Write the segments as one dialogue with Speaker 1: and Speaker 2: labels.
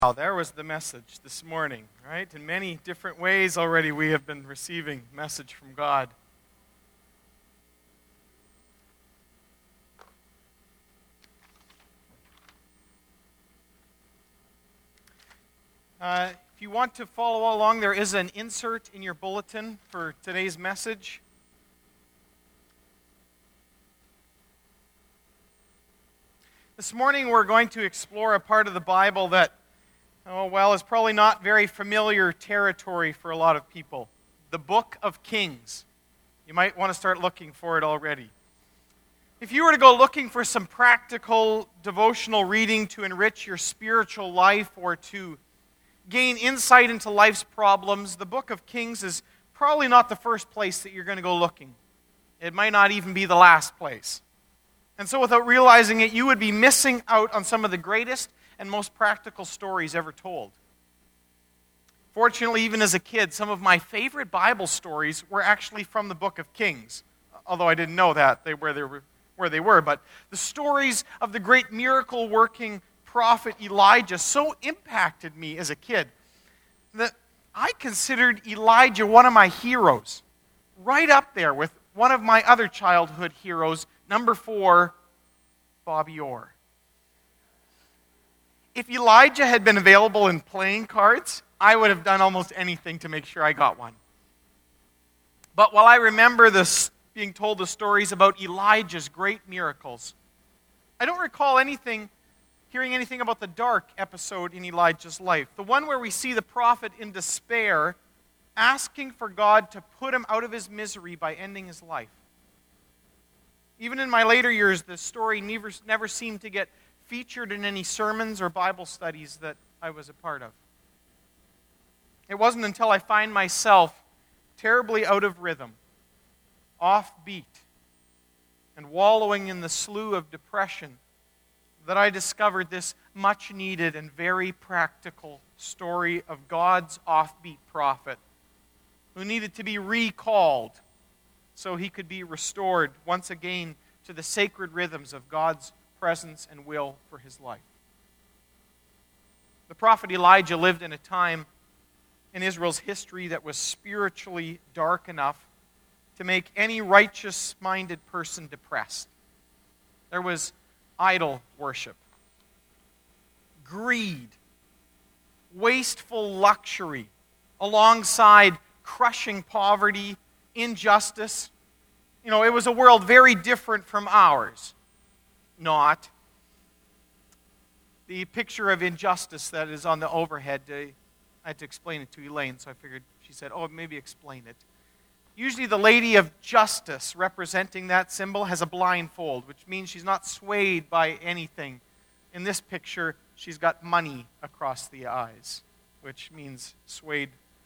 Speaker 1: Wow, there was the message this morning, right? In many different ways already we have been receiving message from God. If you want to follow along, there is an insert in your bulletin for today's message. This morning we're going to explore a part of the Bible that it's probably not very familiar territory for a lot of people. The Book of Kings. You might want to start looking for it already. If you were to go looking for some practical devotional reading to enrich your spiritual life or to gain insight into life's problems, the Book of Kings is probably not the first place that you're going to go looking. It might not even be the last place. And so without realizing it, you would be missing out on some of the greatest and most practical stories ever told. Fortunately, even as a kid, some of my favorite Bible stories were actually from the Book of Kings, although I didn't know that where they were. But the stories of the great miracle-working prophet Elijah so impacted me as a kid that I considered Elijah one of my heroes, right up there with one of my other childhood heroes, number 4, Bobby Orr. If Elijah had been available in playing cards, I would have done almost anything to make sure I got one. But while I remember being told the stories about Elijah's great miracles, I don't recall hearing anything about the dark episode in Elijah's life, the one where we see the prophet in despair asking for God to put him out of his misery by ending his life. Even in my later years, the story never seemed to get featured in any sermons or Bible studies that I was a part of. It wasn't until I find myself terribly out of rhythm, offbeat, and wallowing in the slough of depression that I discovered this much-needed and very practical story of God's offbeat prophet who needed to be recalled so he could be restored once again to the sacred rhythms of God's presence and will for his life. The prophet Elijah lived in a time in Israel's history that was spiritually dark enough to make any righteous-minded person depressed. There was idol worship, greed, wasteful luxury, alongside crushing poverty, injustice. It was a world very different from ours. Not. The picture of injustice that is on the overhead, I had to explain it to Elaine, so I figured, she said, maybe explain it. Usually the lady of justice representing that symbol has a blindfold, which means she's not swayed by anything. In this picture, she's got money across the eyes, which means swayed.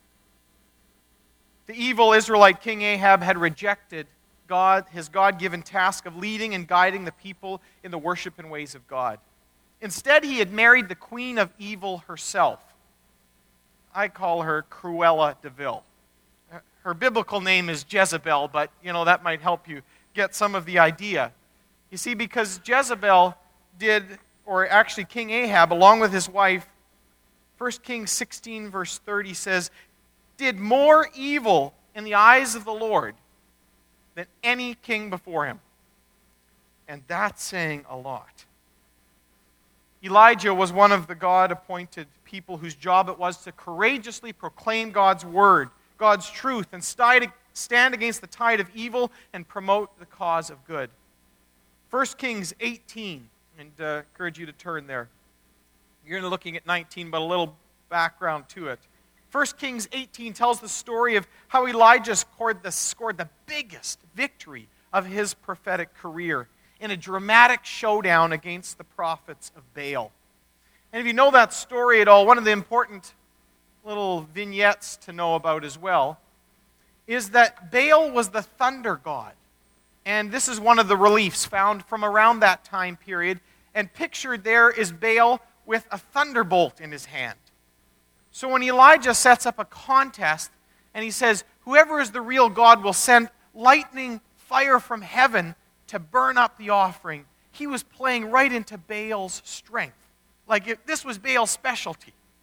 Speaker 1: The evil Israelite king Ahab had rejected his God-given task of leading and guiding the people in the worship and ways of God. Instead, he had married the queen of evil herself. I call her Cruella de Vil. Her biblical name is Jezebel, but that might help you get some of the idea. You see, because Jezebel King Ahab, along with his wife, 1 Kings 16 verse 30 says, did more evil in the eyes of the Lord than any king before him. And that's saying a lot. Elijah was one of the God-appointed people whose job it was to courageously proclaim God's word, God's truth, and stand against the tide of evil and promote the cause of good. 1 Kings 18, and I encourage you to turn there. You're looking at 19, but a little background to it. 1 Kings 18 tells the story of how Elijah scored the biggest victory of his prophetic career in a dramatic showdown against the prophets of Baal. And if you know that story at all, one of the important little vignettes to know about as well is that Baal was the thunder god. And this is one of the reliefs found from around that time period. And pictured there is Baal with a thunderbolt in his hand. So when Elijah sets up a contest and he says, whoever is the real God will send lightning fire from heaven to burn up the offering, he was playing right into Baal's strength. Like this was Baal's specialty.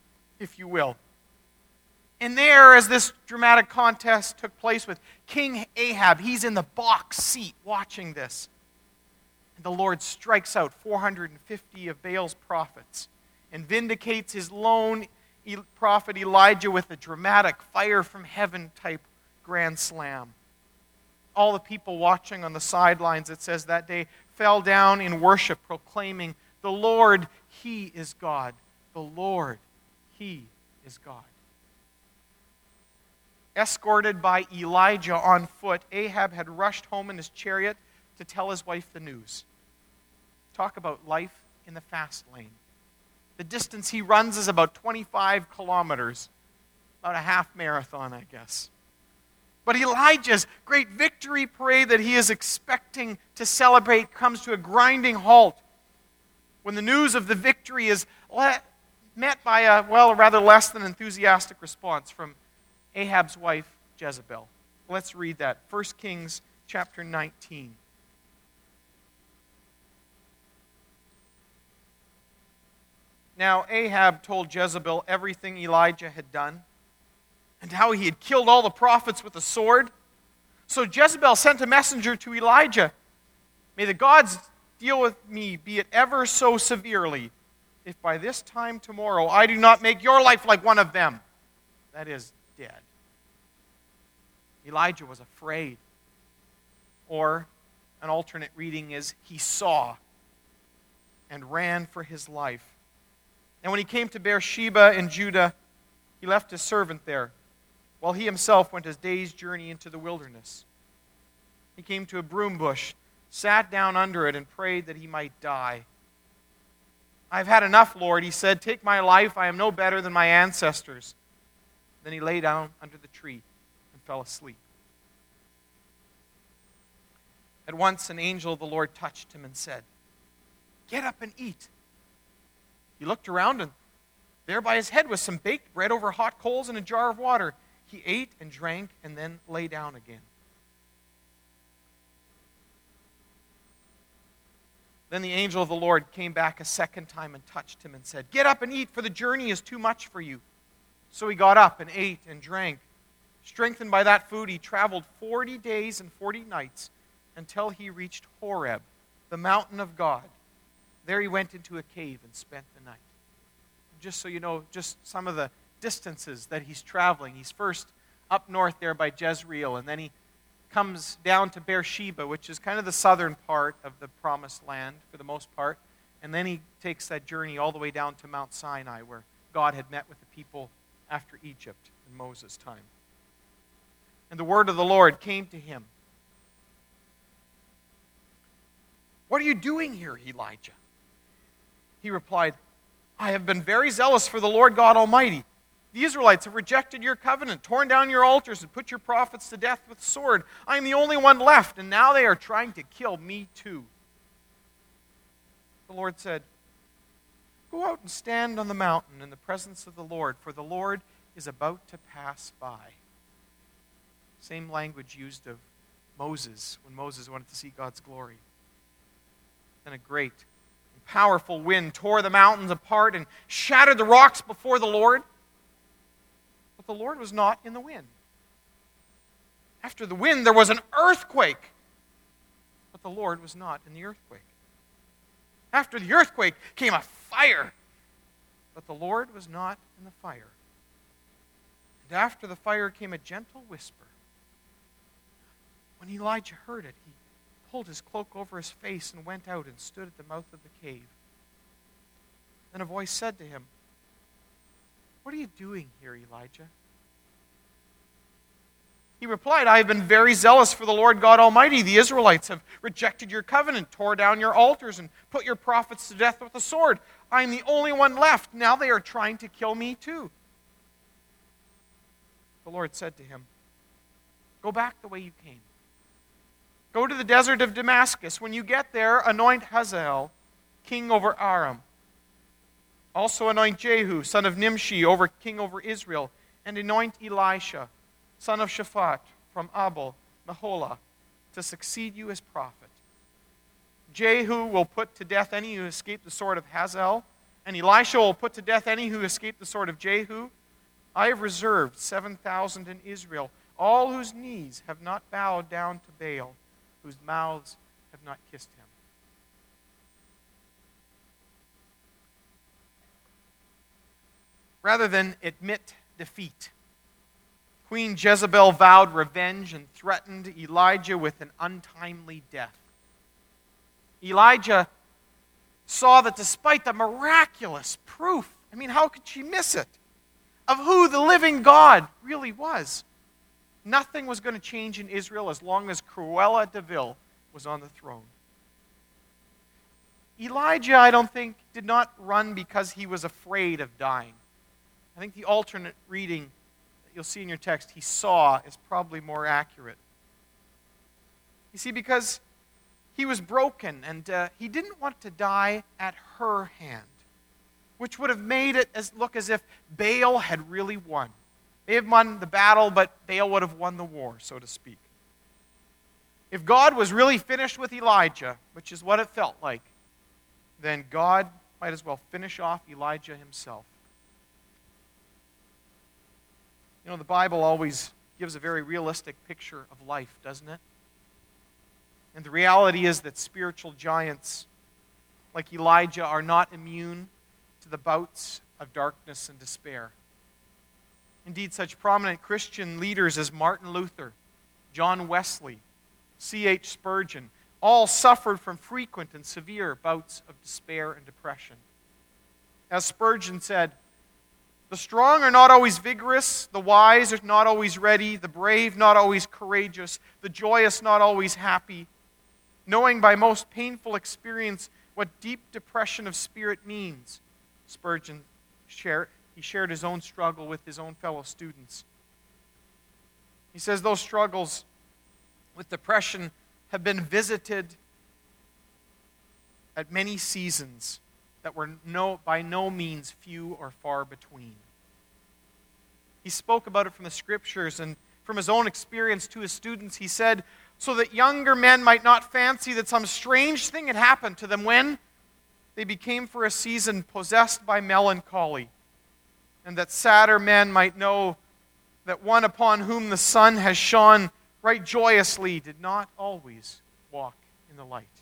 Speaker 1: if you will. And there, as this dramatic contest took place with King Ahab, he's in the box seat watching this. And the Lord strikes out 450 of Baal's prophets and vindicates his lone prophet Elijah with a dramatic fire from heaven type grand slam. All the people watching on the sidelines, it says, that day fell down in worship, proclaiming, "The Lord, He is God. The Lord, He is God." Escorted by Elijah on foot, Ahab had rushed home in his chariot to tell his wife the news. Talk about life in the fast lane. The distance he runs is about 25 kilometers, about a half marathon, I guess. But Elijah's great victory parade that he is expecting to celebrate comes to a grinding halt when the news of the victory is met by a rather less than enthusiastic response from Ahab's wife, Jezebel. Let's read that. 1 Kings chapter 19. Now Ahab told Jezebel everything Elijah had done and how he had killed all the prophets with a sword. So Jezebel sent a messenger to Elijah. "May the gods deal with me, be it ever so severely, if by this time tomorrow I do not make your life like one of them." That is, dead. Elijah was afraid. Or, an alternate reading is, he saw and ran for his life. And when he came to Beersheba in Judah, he left his servant there, while he himself went a day's journey into the wilderness. He came to a broom bush, sat down under it, and prayed that he might die. "I've had enough, Lord," he said. "Take my life. I am no better than my ancestors." Then he lay down under the tree and fell asleep. At once an angel of the Lord touched him and said, "Get up and eat." He looked around, and there by his head was some baked bread over hot coals and a jar of water. He ate and drank and then lay down again. Then the angel of the Lord came back a second time and touched him and said, "Get up and eat, for the journey is too much for you." So he got up and ate and drank. Strengthened by that food, he traveled 40 days and 40 nights until he reached Horeb, the mountain of God. There he went into a cave and spent the night. Just so you know, just some of the distances that he's traveling. He's first up north there by Jezreel, and then he comes down to Beersheba, which is kind of the southern part of the promised land for the most part. And then he takes that journey all the way down to Mount Sinai, where God had met with the people after Egypt in Moses' time. And the word of the Lord came to him. "What are you doing here, Elijah?" He replied, "I have been very zealous for the Lord God Almighty. The Israelites have rejected your covenant, torn down your altars, and put your prophets to death with the sword. I am the only one left, and now they are trying to kill me too." The Lord said, "Go out and stand on the mountain in the presence of the Lord, for the Lord is about to pass by." Same language used of Moses when Moses wanted to see God's glory. Then a great and powerful wind tore the mountains apart and shattered the rocks before the Lord. But the Lord was not in the wind. After the wind, there was an earthquake. But the Lord was not in the earthquake. After the earthquake came a fire. But the Lord was not in the fire. And after the fire came a gentle whisper. When Elijah heard it, he pulled his cloak over his face and went out and stood at the mouth of the cave. Then a voice said to him, "What are you doing here, Elijah?" He replied, "I have been very zealous for the Lord God Almighty. The Israelites have rejected your covenant, tore down your altars, and put your prophets to death with the sword. I am the only one left. Now they are trying to kill me too." The Lord said to him, "Go back the way you came. Go to the desert of Damascus. When you get there, anoint Hazael king over Aram. Also anoint Jehu, son of Nimshi, king over Israel, and anoint Elisha, son of Shaphat, from Abel, Meholah, to succeed you as prophet. Jehu will put to death any who escape the sword of Hazael, And Elisha will put to death any who escape the sword of Jehu. I have reserved 7,000 in Israel, all whose knees have not bowed down to Baal, whose mouths have not kissed him. Rather than admit defeat, Queen Jezebel vowed revenge and threatened Elijah with an untimely death. Elijah saw that despite the miraculous proof, how could she miss it, of who the living God really was, nothing was going to change in Israel as long as Cruella de Vil was on the throne. Elijah, I don't think, did not run because he was afraid of dying. I think the alternate reading that you'll see in your text, he saw, is probably more accurate. You see, because he was broken and he didn't want to die at her hand, which would have made it look as if Baal had really won. They had won the battle, but Baal would have won the war, so to speak. If God was really finished with Elijah, which is what it felt like, then God might as well finish off Elijah himself. The Bible always gives a very realistic picture of life, doesn't it? And the reality is that spiritual giants like Elijah are not immune to the bouts of darkness and despair. Indeed, such prominent Christian leaders as Martin Luther, John Wesley, C.H. Spurgeon, all suffered from frequent and severe bouts of despair and depression. As Spurgeon said, "The strong are not always vigorous, the wise are not always ready, the brave not always courageous, the joyous not always happy. Knowing by most painful experience what deep depression of spirit means," Spurgeon shared his own struggle with his own fellow students. He says those struggles with depression have been visited at many seasons that were by no means few or far between. He spoke about it from the Scriptures, and from his own experience to his students, he said, so that younger men might not fancy that some strange thing had happened to them when they became for a season possessed by melancholy, and that sadder men might know that one upon whom the sun has shone right joyously did not always walk in the light.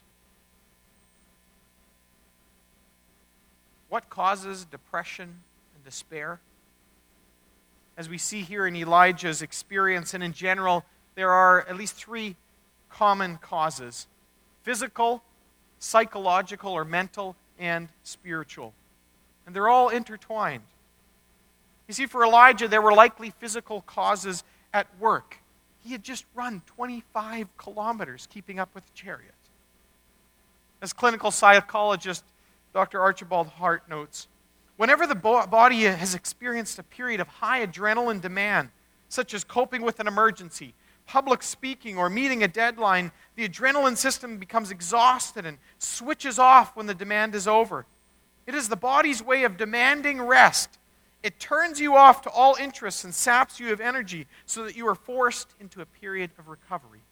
Speaker 1: What causes depression and despair? As we see here in Elijah's experience, and in general, there are at least three common causes: physical, psychological or mental, and spiritual. And they're all intertwined. You see, for Elijah, there were likely physical causes at work. He had just run 25 kilometers keeping up with the chariot. As clinical psychologist Dr. Archibald Hart notes, whenever the body has experienced a period of high adrenaline demand, such as coping with an emergency, public speaking, or meeting a deadline, the adrenaline system becomes exhausted and switches off when the demand is over. It is the body's way of demanding rest. It turns you off to all interests and saps you of energy so that you are forced into a period of recovery.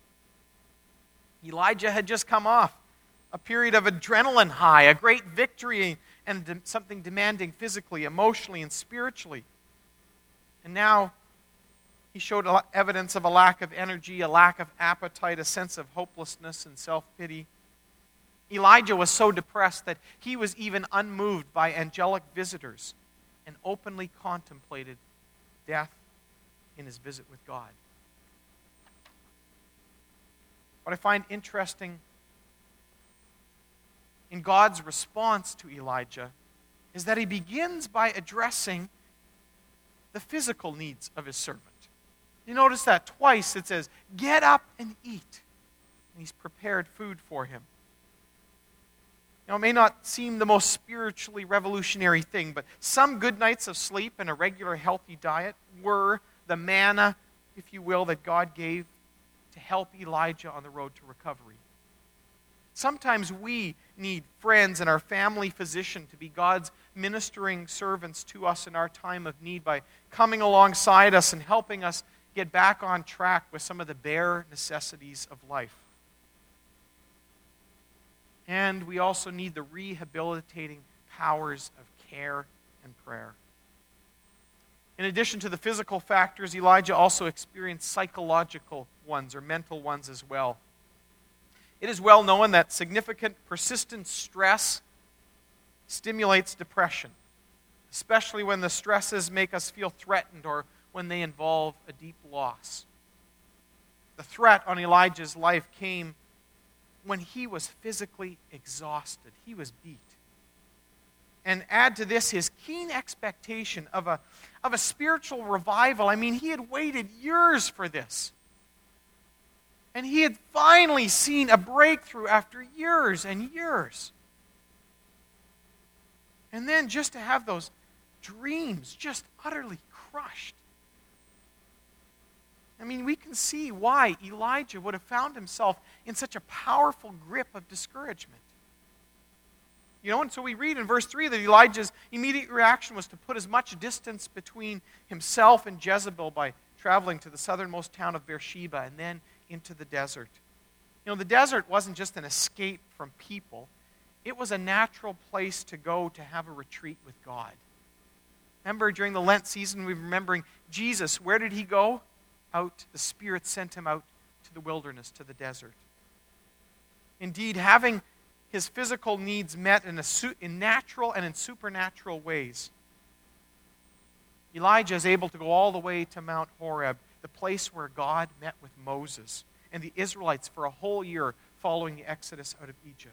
Speaker 1: Elijah had just come off a period of adrenaline high, a great victory, and something demanding physically, emotionally, and spiritually. And now he showed evidence of a lack of energy, a lack of appetite, a sense of hopelessness and self-pity. Elijah was so depressed that he was even unmoved by angelic visitors and openly contemplated death in his visit with God. What I find interesting in God's response to Elijah is that he begins by addressing the physical needs of his servant. You notice that twice it says, "Get up and eat." And he's prepared food for him. Now, it may not seem the most spiritually revolutionary thing, but some good nights of sleep and a regular healthy diet were the manna, if you will, that God gave to help Elijah on the road to recovery. Sometimes we need friends and our family physician to be God's ministering servants to us in our time of need by coming alongside us and helping us get back on track with some of the bare necessities of life. And we also need the rehabilitating powers of care and prayer. In addition to the physical factors, Elijah also experienced psychological ones or mental ones as well. It is well known that significant, persistent stress stimulates depression, especially when the stresses make us feel threatened or when they involve a deep loss. The threat on Elijah's life came when he was physically exhausted. He was beat. And add to this his keen expectation of a spiritual revival. I mean, he had waited years for this. And he had finally seen a breakthrough after years and years. And then just to have those dreams just utterly crushed. I mean, we can see why Elijah would have found himself in such a powerful grip of discouragement. You know, and so we read in verse 3 that Elijah's immediate reaction was to put as much distance between himself and Jezebel by traveling to the southernmost town of Beersheba and then into the desert. You know, the desert wasn't just an escape from people. It was a natural place to go to have a retreat with God. Remember, during the Lent season, we're remembering Jesus. Where did he go? Out. The Spirit sent him out to the wilderness, to the desert. Indeed, having his physical needs met in natural and in supernatural ways, Elijah is able to go all the way to Mount Horeb, the place where God met with Moses and the Israelites for a whole year following the Exodus out of Egypt.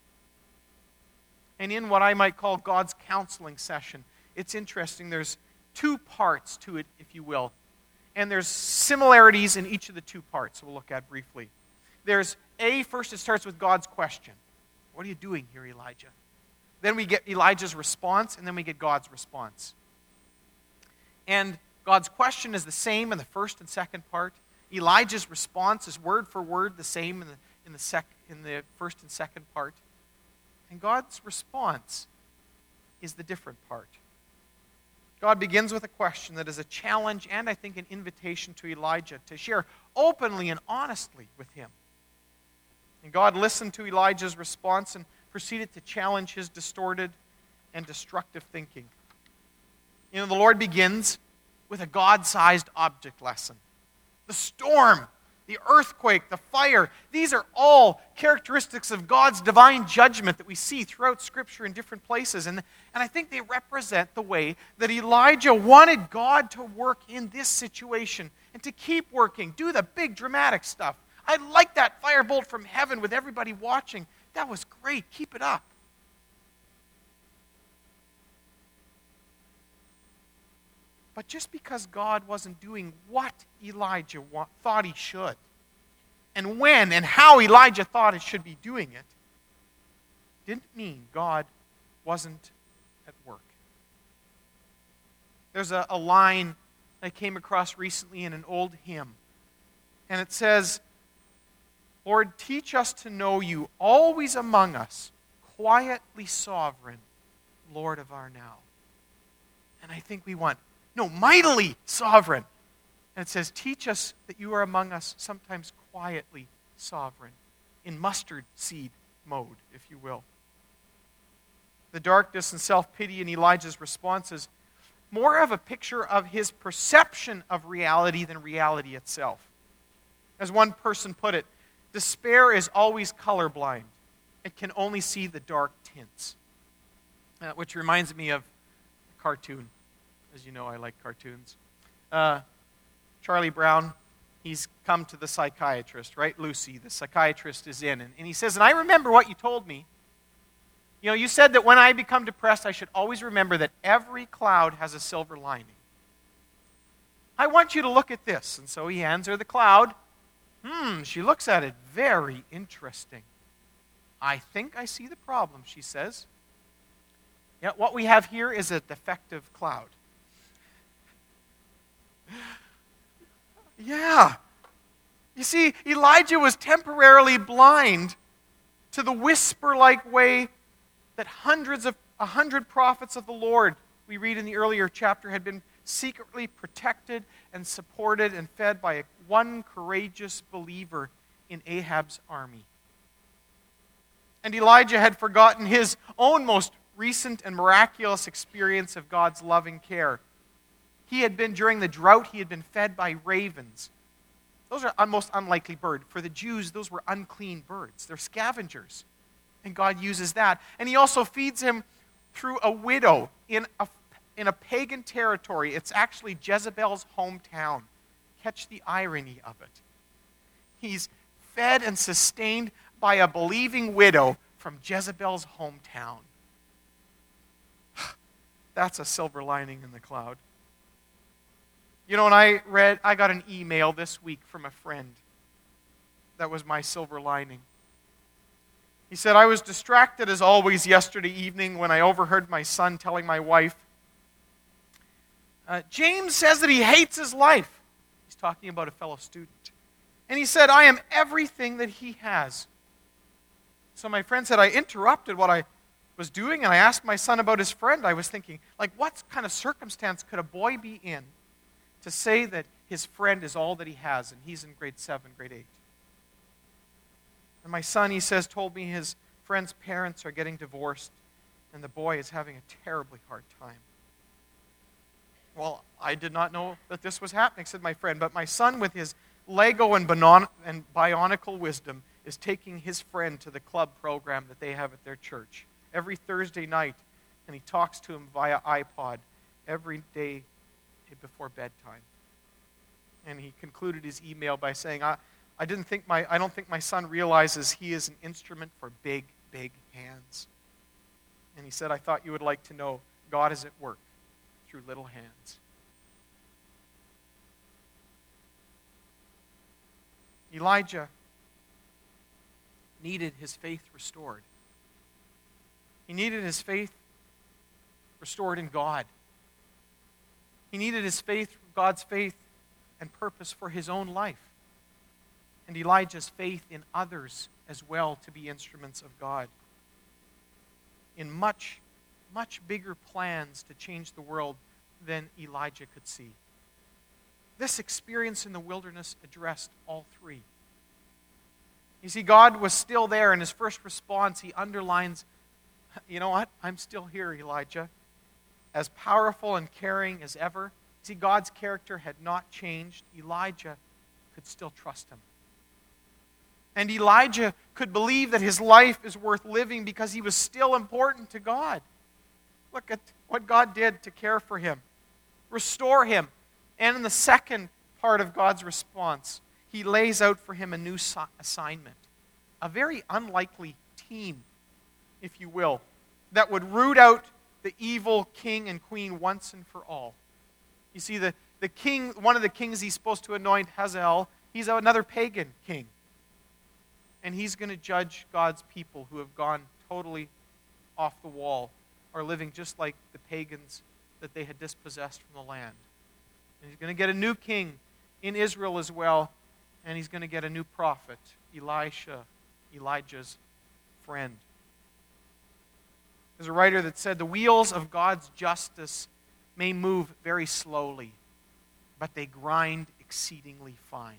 Speaker 1: And in what I might call God's counseling session, it's interesting. There's two parts to it, if you will. And there's similarities in each of the two parts we'll look at briefly. There's first it starts with God's question. What are you doing here, Elijah? Then we get Elijah's response, and then we get God's response. And God's question is the same in the first and second part. Elijah's response is word for word the same in the first and second part. And God's response is the different part. God begins with a question that is a challenge and I think an invitation to Elijah to share openly and honestly with him. And God listened to Elijah's response and proceeded to challenge his distorted and destructive thinking. You know, the Lord begins with a God-sized object lesson. The storm, the earthquake, the fire, these are all characteristics of God's divine judgment that we see throughout Scripture in different places. And I think they represent the way that Elijah wanted God to work in this situation and to keep working, do the big dramatic stuff. I like that firebolt from heaven with everybody watching. That was great. Keep it up. But just because God wasn't doing what Elijah thought he should, and when and how Elijah thought he should be doing it, didn't mean God wasn't at work. There's a line I came across recently in an old hymn, and it says, Lord, teach us to know you always among us, quietly sovereign, Lord of our now. And I think we want, no, mightily sovereign. And it says, teach us that you are among us, sometimes quietly sovereign, in mustard seed mode, if you will. The darkness and self-pity in Elijah's response is more of a picture of his perception of reality than reality itself. As one person put it, despair is always colorblind. It can only see the dark tints. Which reminds me of a cartoon. As you know, I like cartoons. Charlie Brown, he's come to the psychiatrist, right? Lucy, the psychiatrist is in. And he says, and I remember what you told me. You know, you said that when I become depressed, I should always remember that every cloud has a silver lining. I want you to look at this. And so he hands her the cloud. She looks at it. Very interesting. I think I see the problem, she says. Yeah, what we have here is a defective cloud. Yeah. You see, Elijah was temporarily blind to the whisper-like way that 100 prophets of the Lord, we read in the earlier chapter, had been secretly protected and supported and fed by one courageous believer in Ahab's army. And Elijah had forgotten his own most recent and miraculous experience of God's loving care. He had been, during the drought, he had been fed by ravens. Those are a most unlikely bird. For the Jews, those were unclean birds. They're scavengers. And God uses that. And he also feeds him through a widow in a pagan territory. It's actually Jezebel's hometown. Catch the irony of it. He's fed and sustained by a believing widow from Jezebel's hometown. That's a silver lining in the cloud. You know, when I got an email this week from a friend. That was my silver lining. He said, I was distracted as always yesterday evening when I overheard my son telling my wife, James says that he hates his life. He's talking about a fellow student. And he said, I am everything that he has. So my friend said, I interrupted what I was doing and I asked my son about his friend. I was thinking, like, what kind of circumstance could a boy be in to say that his friend is all that he has and he's in grade 7, grade 8? And my son, he says, told me his friend's parents are getting divorced and the boy is having a terribly hard time. Well, I did not know that this was happening, said my friend, but my son with his Lego and bionicle wisdom is taking his friend to the club program that they have at their church every Thursday night, and he talks to him via iPod every day before bedtime. And he concluded his email by saying, I don't think my son realizes he is an instrument for big, big hands. And he said, I thought you would like to know God is at work through little hands. Elijah needed his faith restored. He needed his faith restored in God. He needed his faith, God's faith and purpose for his own life. And Elijah's faith in others as well to be instruments of God. In much, much bigger plans to change the world than Elijah could see. This experience in the wilderness addressed all three. You see, God was still there. In his first response, he underlines, you know what? I'm still here, Elijah. As powerful and caring as ever. See, God's character had not changed. Elijah could still trust him. And Elijah could believe that his life is worth living because he was still important to God. Look at what God did to care for him, restore him. And in the second part of God's response, he lays out for him a new assignment. A very unlikely team, if you will, that would root out the evil king and queen once and for all. You see, the king, one of the kings he's supposed to anoint, Hazael, he's another pagan king. And he's going to judge God's people who have gone totally off the wall, are living just like the pagans that they had dispossessed from the land. And he's going to get a new king in Israel as well, and he's going to get a new prophet, Elisha, Elijah's friend. There's a writer that said, the wheels of God's justice may move very slowly, but they grind exceedingly fine.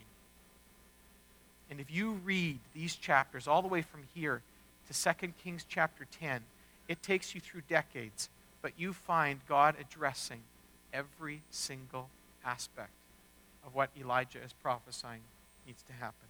Speaker 1: And if you read these chapters all the way from here to 2 Kings chapter 10, it takes you through decades, but you find God addressing every single aspect of what Elijah is prophesying needs to happen.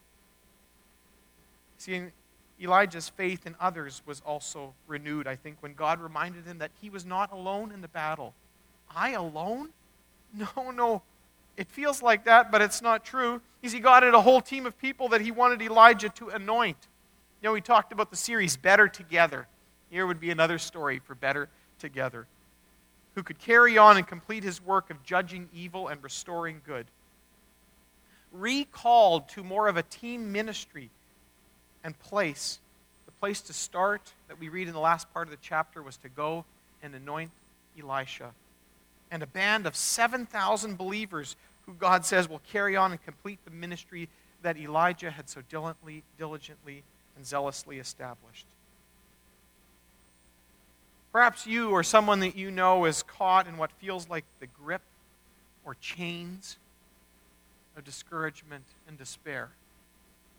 Speaker 1: See, Elijah's faith in others was also renewed, I think, when God reminded him that he was not alone in the battle. I alone? No. It feels like that, but it's not true. He got a whole team of people that he wanted Elijah to anoint. You know, we talked about the series, Better Together. Here would be another story for Better Together, who could carry on and complete his work of judging evil and restoring good. Recalled to more of a team ministry and place. The place to start that we read in the last part of the chapter was to go and anoint Elisha. And a band of 7,000 believers who God says will carry on and complete the ministry that Elijah had so diligently and zealously established. Perhaps you or someone that you know is caught in what feels like the grip or chains of discouragement and despair.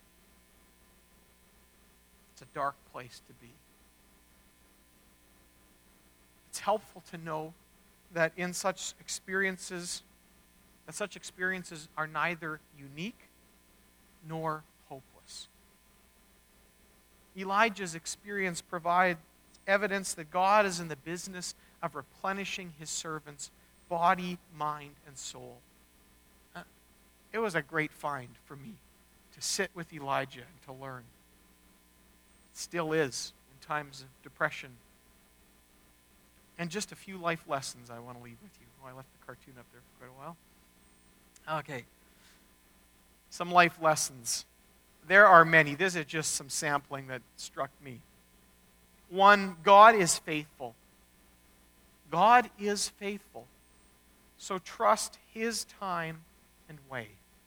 Speaker 1: It's a dark place to be. helpful to know that in such experiences are neither unique nor hopeless. Elijah's experience provides evidence that God is in the business of replenishing his servants' body, mind, and soul. It was a great find for me to sit with Elijah and to learn. It still is in times of depression. And just a few life lessons I want to leave with you. Oh, I left the cartoon up there for quite a while. Okay. Some life lessons. There are many. This is just some sampling that struck me. 1, God is faithful. God is faithful. So trust his time and way.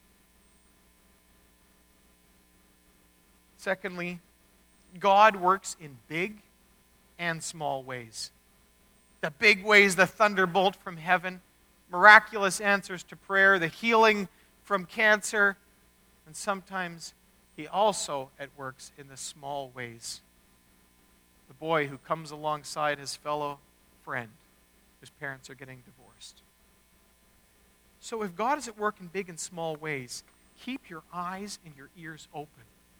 Speaker 1: Secondly, God works in big and small ways. The big ways, the thunderbolt from heaven, miraculous answers to prayer, the healing from cancer, and sometimes he also works in the small ways. The boy who comes alongside his fellow friend whose parents are getting divorced. So if God is at work in big and small ways, keep your eyes and your ears open.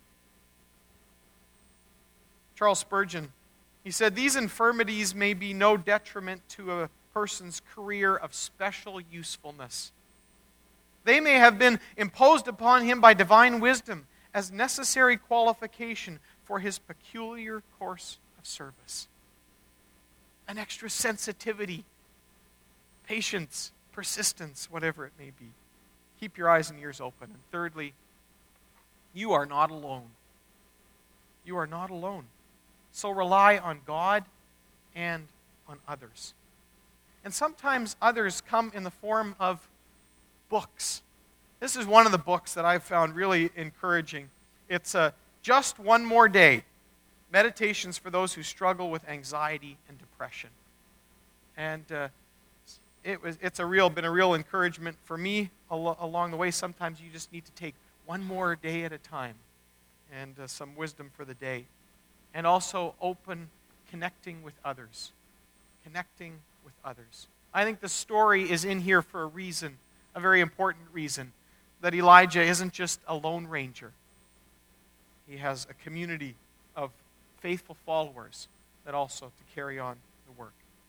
Speaker 1: Charles Spurgeon, he said, "These infirmities may be no detriment to a person's career of special usefulness. They may have been imposed upon him by divine wisdom as necessary qualification for his peculiar course of service." An extra sensitivity, patience, persistence, whatever it may be. Keep your eyes and ears open. And thirdly, you are not alone. You are not alone. So rely on God and on others. And sometimes others come in the form of books. This is one of the books that I've found really encouraging. It's Just One More Day, Meditations for Those Who Struggle with Anxiety and Depression. And it's been a real encouragement for me along the way. Sometimes you just need to take one more day at a time and some wisdom for the day. And also connecting with others. Connecting with others. I think the story is in here for a reason, a very important reason, that Elijah isn't just a lone ranger. He has a community of faithful followers that also to carry on the work.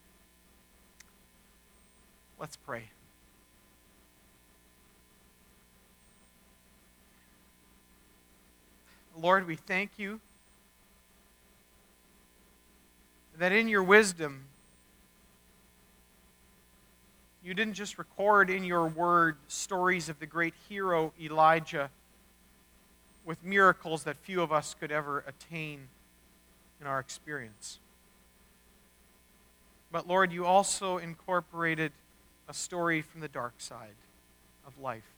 Speaker 1: Let's pray. Lord, we thank you that in your wisdom, you didn't just record in your word stories of the great hero Elijah with miracles that few of us could ever attain in our experience. But Lord, you also incorporated a story from the dark side of life.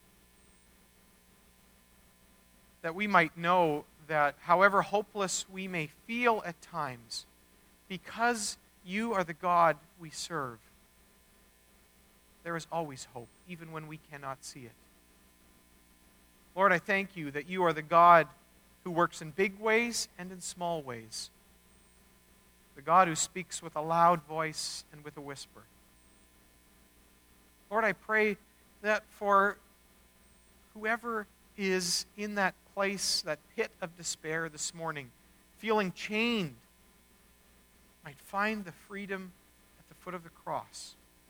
Speaker 1: That we might know that however hopeless we may feel at times, because you are the God we serve, there is always hope, even when we cannot see it. Lord, I thank you that you are the God who works in big ways and in small ways. The God who speaks with a loud voice and with a whisper. Lord, I pray that for whoever is in that place, that pit of despair this morning, feeling chained, might find the freedom at the foot of the cross.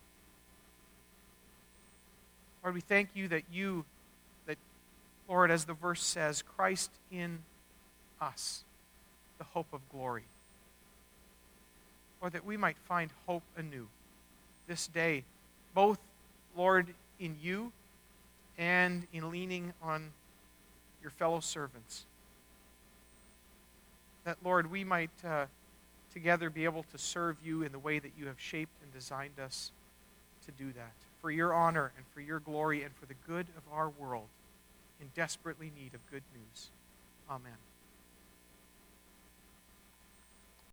Speaker 1: Lord, we thank you that Lord, as the verse says, Christ in us, the hope of glory. Lord, that we might find hope anew this day, both, Lord, in you and in leaning on your fellow servants. That, Lord, we might together be able to serve you in the way that you have shaped and designed us to do that, for your honor and for your glory and for the good of our world in desperately need of good news. Amen.